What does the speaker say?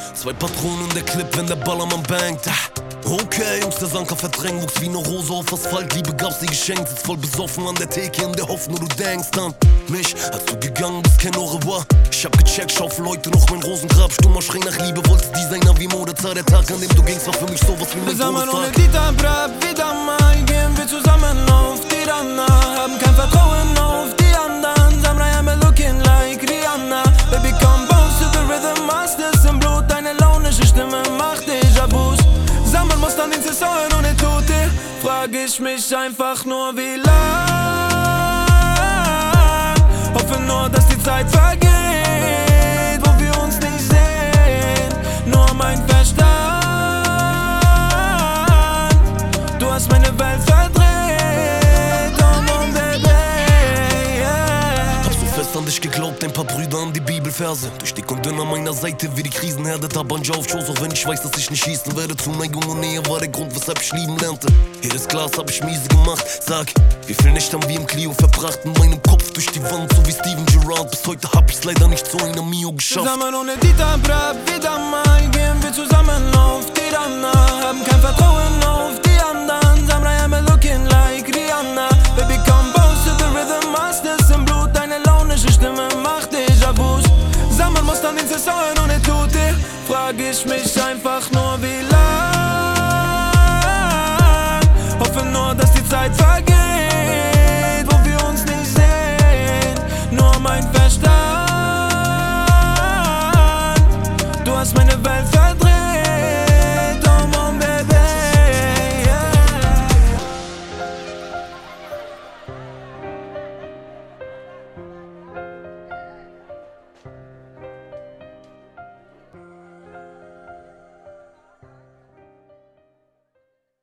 2 Patronen und der Clip, wenn der Ballermann bangt. Okay, Jungs, der Sanker verdrängt, wuchs wie ne Rose auf Asphalt. Liebe gab's dir geschenkt, sitzt voll besoffen an der Theke in der Hoffnung, du denkst an mich, als du gegangen bist, kein au revoir. Ich hab gecheckt, schaufel heute noch mein Rosengrab. Stummer Schrei nach Liebe, wolltest Designer wie Modezeit. Der Tag, an dem du gingst, war für mich sowas wie mein Zusammen ohne Todestag. Dieter Brab, wieder mal gehen wir zusammen auf die Rana. Haben kein Vertrauen auf die anderen. Samra, I'm looking like Rihanna. Baby, come bounce to the rhythm, Masters im Blut. Deine launische Stimme macht Déjà-vus. Sammeln muss dann den Saison ohne Tote. Frag ich mich einfach nur, wie lang. Hoffe nur, dass die Zeit vergeht, wo wir uns nicht sehen. Nur mein Verstand. Du hast meine Welt verdreht. Oh, Baby, yeah. Hab so fest an dich geglaubt, ein paar Brüder an die Bibelverse. Durch dick und dünn an meiner Seite wie die Krisenherde. Tabanja auf Schoß, auch wenn ich weiß, dass ich nicht schießen werde. Zuneigung und Nähe war der Grund, weshalb ich lieben lernte. Jedes Glas hab ich miese gemacht. Sag, wie viel Nächte haben wir im Clio verbracht? In meinem Kopf durch die Wand, so wie Steven Gerrard. Bis heute hab ich's leider nicht zu einer Mio geschafft. Zusammen ohne Dieter Brab, wieder mal gehen wir zusammen auf die Rana. Haben kein Vertrauen auf die anderen. Samra, I'm looking like Rihanna. Baby, come bounce to the rhythm, Masters im Blut. Deine launische Stimme macht Déjà-vus. Sammeln muss dann den Saison ohne Tote. Frag ich mich einfach nur, wie lang. Hoffe nur, dass die Zeit vergeht.